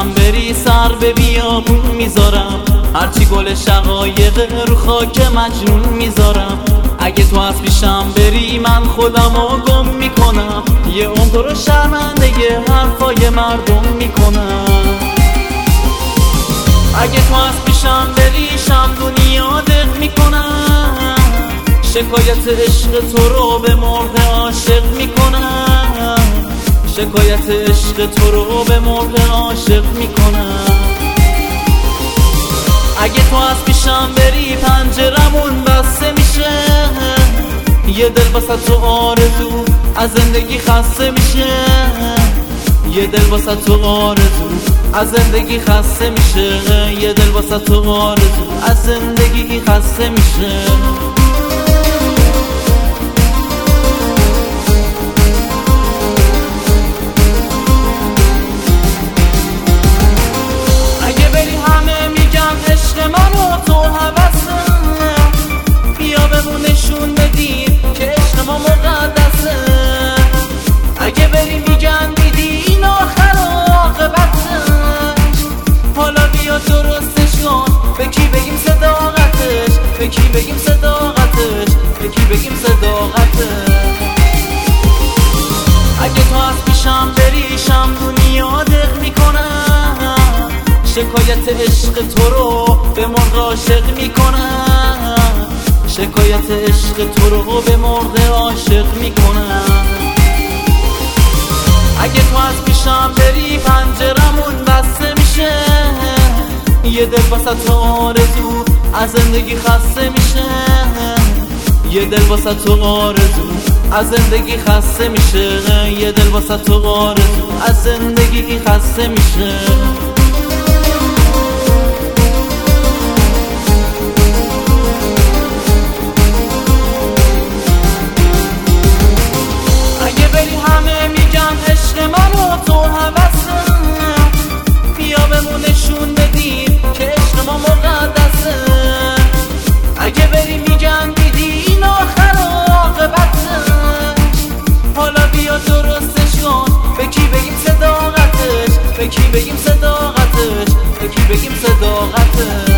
پیشم بری سر به بیابون میذارم، هرچی گل شقایق رو خاک مجنون میذارم. اگه تو از پیشم بری من خودمو گم میکنم، یه عمر رو شرمنده یه حرفای مردم میکنم. اگه تو از پیشم بری دنیا دق میکنم، شکایت عشق تو رو به مرغ عاشق میکنم، شکایت عشق تو رو به مرغ عاشق میکنم. اگه تو از پیشم بری پنجرمون بسته میشه، یه دل واسه تو آرزو از زندگی خسته میشه، یه دل واسه تو آرزو از زندگی خسته میشه، یه دل واسه تو آرزو از زندگی خسته میشه. اگه بری همه میگن عشق منو تو هوسه، بیا بهمون نشون بدی که عشق ما مقدسه. اگه بری میگن دیدی این آخر عاقبته، حالا بیا درستش کن، به کی بگیم صداقتش، به کی بگیم صداقتش، به کی بگیم صداقتش. اگه تو از پیشم بری دنیا دق میکنم، شکایت عشق تو رو به مرغ عاشق میکنم، شکایت عشق تو رو به مرغ عاشق میکنم. اگه تو از پیشم بری پنجرمون بسته میشه، یه دل واسه تو آرزو از زندگی خسته میشه، یه دل واسه تو آرزو از زندگی خسته میشه، یه دل واسه تو آرزو از زندگی خسته میشه. اگه بری همه میگن عشق منو تو هوسه، بیا بهمون نشون بدی که عشق ما مقدسه. اگه بری میگن دیدی این آخر عاقبته، حالا بیا درستش کن، به کی بگیم صداقتش، به کی بگیم صداقتش، به کی بگیم صداقتش.